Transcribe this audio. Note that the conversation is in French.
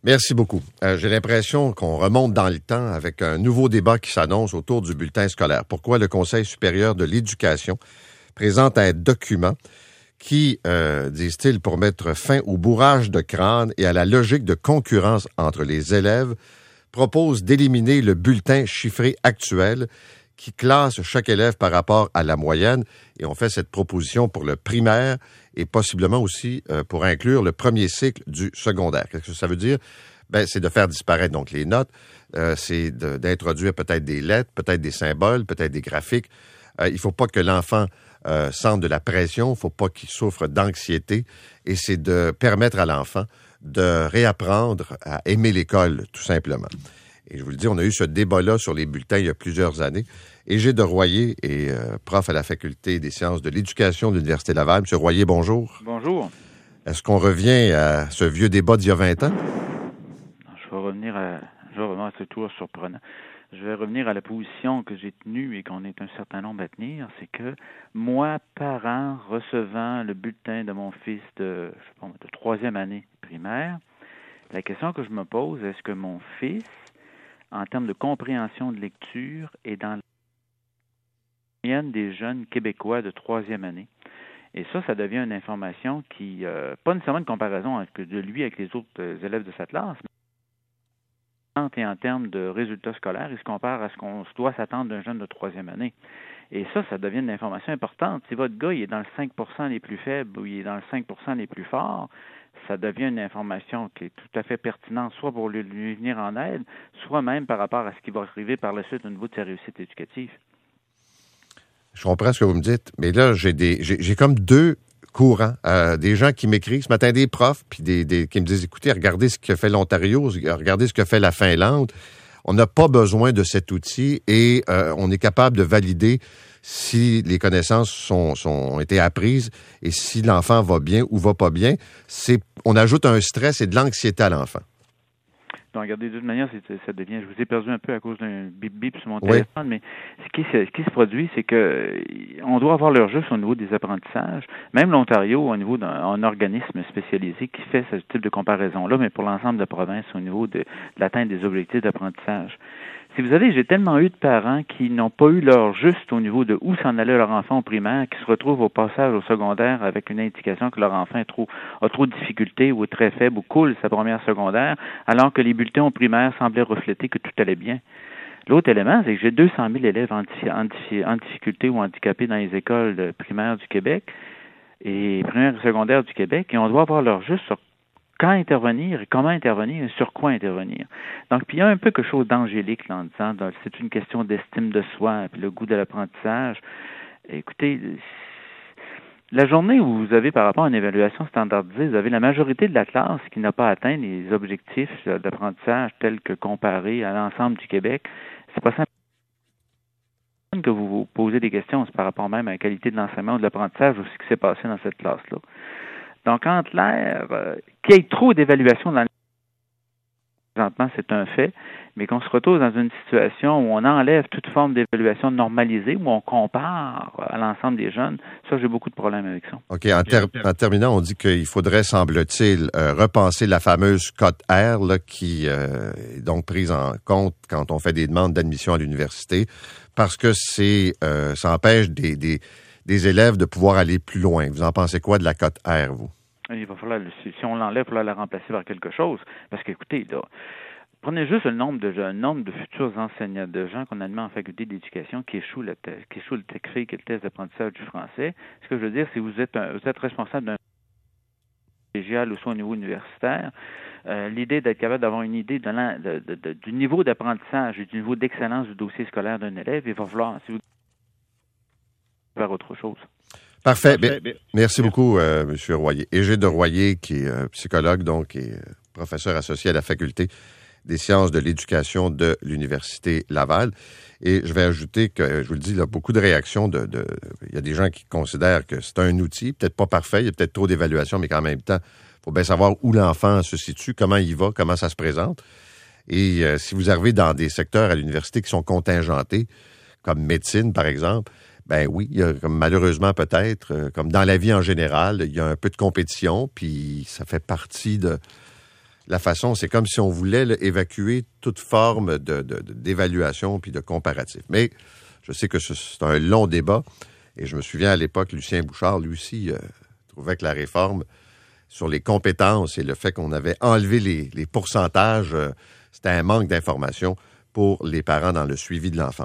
Merci beaucoup. J'ai l'impression qu'on remonte dans le temps avec un nouveau débat qui s'annonce autour du bulletin scolaire. Pourquoi le Conseil supérieur de l'éducation présente un document qui, disent-ils, pour mettre fin au bourrage de crâne et à la logique de concurrence entre les élèves, propose d'éliminer le bulletin chiffré actuel qui classe chaque élève par rapport à la moyenne. Et on fait cette proposition pour le primaire et possiblement aussi pour inclure le premier cycle du secondaire. Qu'est-ce que ça veut dire? Ben, c'est de faire disparaître donc les notes, c'est d'introduire peut-être des lettres, peut-être des symboles, peut-être des graphiques. Il ne faut pas que l'enfant sente de la pression, il ne faut pas qu'il souffre d'anxiété, et c'est de permettre à l'enfant de réapprendre à aimer l'école, tout simplement. Et je vous le dis, on a eu ce débat-là sur les bulletins il y a plusieurs années. Égide Royer est prof à la Faculté des sciences de l'éducation de l'Université Laval. Monsieur Royer, bonjour. Bonjour. Est-ce qu'on revient à ce vieux débat d'il y a 20 ans? Je vais revenir à c'est toujours surprenant. Je vais revenir à la position que j'ai tenue et qu'on est un certain nombre à tenir, c'est que moi, parent, recevant le bulletin de mon fils de troisième année primaire, la question que je me pose, est-ce que mon fils, en termes de compréhension de lecture, est dans la moyenne des jeunes Québécois de troisième année? Et ça devient une information qui, pas nécessairement une comparaison de lui avec les autres élèves de sa classe, mais et en termes de résultats scolaires, il se compare à ce qu'on doit s'attendre d'un jeune de troisième année. Et ça devient une information importante. Si votre gars il est dans le 5% les plus faibles ou il est dans le 5% les plus forts, ça devient une information qui est tout à fait pertinente, soit pour lui venir en aide, soit même par rapport à ce qui va arriver par la suite au niveau de sa réussite éducative. Je comprends ce que vous me dites, mais là, j'ai comme deux courants. Des gens qui m'écrivent ce matin, des profs, puis qui me disent, écoutez, regardez ce que fait l'Ontario, regardez ce que fait la Finlande. On n'a pas besoin de cet outil et on est capable de valider si les connaissances ont été apprises et si l'enfant va bien ou va pas bien. On ajoute un stress et de l'anxiété à l'enfant. Donc, regardez, de toute manière, ça devient... Je vous ai perdu un peu à cause d'un bip-bip sur mon téléphone, mais ce qui se produit, c'est que on doit avoir leur juste au niveau des apprentissages. Même l'Ontario, au niveau d'un organisme spécialisé qui fait ce type de comparaison-là, mais pour l'ensemble de la province, au niveau de l'atteinte des objectifs d'apprentissage. Si vous savez, j'ai tellement eu de parents qui n'ont pas eu leur juste au niveau de où s'en allait leur enfant au primaire, qui se retrouvent au passage au secondaire avec une indication que leur enfant a trop de difficultés ou est très faible ou coule sa première secondaire, alors que les bulletins au primaire semblaient refléter que tout allait bien. L'autre élément, c'est que j'ai 200 000 élèves en difficulté ou handicapés dans les écoles primaires du Québec et primaires et secondaires du Québec, et on doit avoir leur juste sur quand intervenir et comment intervenir et sur quoi intervenir. Donc, puis il y a un peu quelque chose d'angélique là en disant, c'est une question d'estime de soi, puis le goût de l'apprentissage. Écoutez, la journée où vous avez, par rapport à une évaluation standardisée, vous avez la majorité de la classe qui n'a pas atteint les objectifs d'apprentissage tels que comparés à l'ensemble du Québec, c'est pas simple que vous vous posez des questions, c'est par rapport même à la qualité de l'enseignement ou de l'apprentissage ou ce qui s'est passé dans cette classe-là. Donc, en clair, qu'il y ait trop d'évaluations dans présentement, c'est un fait, mais qu'on se retrouve dans une situation où on enlève toute forme d'évaluation normalisée, où on compare à l'ensemble des jeunes, ça, j'ai beaucoup de problèmes avec ça. OK. En terminant, on dit qu'il faudrait, semble-t-il, repenser la fameuse cote R là, qui est donc prise en compte quand on fait des demandes d'admission à l'université, parce que ça empêche des élèves de pouvoir aller plus loin. Vous en pensez quoi de la cote R, vous? Il va falloir, si on l'enlève, il va falloir la remplacer par quelque chose. Parce qu'écoutez, là, prenez juste le nombre de futurs enseignants, de gens qu'on admet en faculté d'éducation qui échouent le TECFE, qui est le test d'apprentissage du français. Ce que je veux dire, c'est que vous êtes responsable d'un collégial ou soit au niveau universitaire. L'idée d'être capable d'avoir une idée du niveau d'apprentissage et du niveau d'excellence du dossier scolaire d'un élève, il va falloir, si vous faire autre chose. Parfait. Merci beaucoup, M. Royer. Égide Royer, qui est psychologue, donc, et professeur associé à la Faculté des sciences de l'éducation de l'Université Laval. Et je vais ajouter que, je vous le dis, il y a beaucoup de réactions il y a des gens qui considèrent que c'est un outil, peut-être pas parfait, il y a peut-être trop d'évaluation, mais qu'en même temps, il faut bien savoir où l'enfant se situe, comment il va, comment ça se présente. Et si vous arrivez dans des secteurs à l'université qui sont contingentés, comme médecine, par exemple, ben oui, il y a, comme malheureusement peut-être, comme dans la vie en général, il y a un peu de compétition, puis ça fait partie la façon, c'est comme si on voulait là, évacuer toute forme d'évaluation puis de comparatif. Mais je sais que c'est un long débat et je me souviens à l'époque, Lucien Bouchard, lui aussi, trouvait que la réforme sur les compétences et le fait qu'on avait enlevé les pourcentages, c'était un manque d'information pour les parents dans le suivi de l'enfant.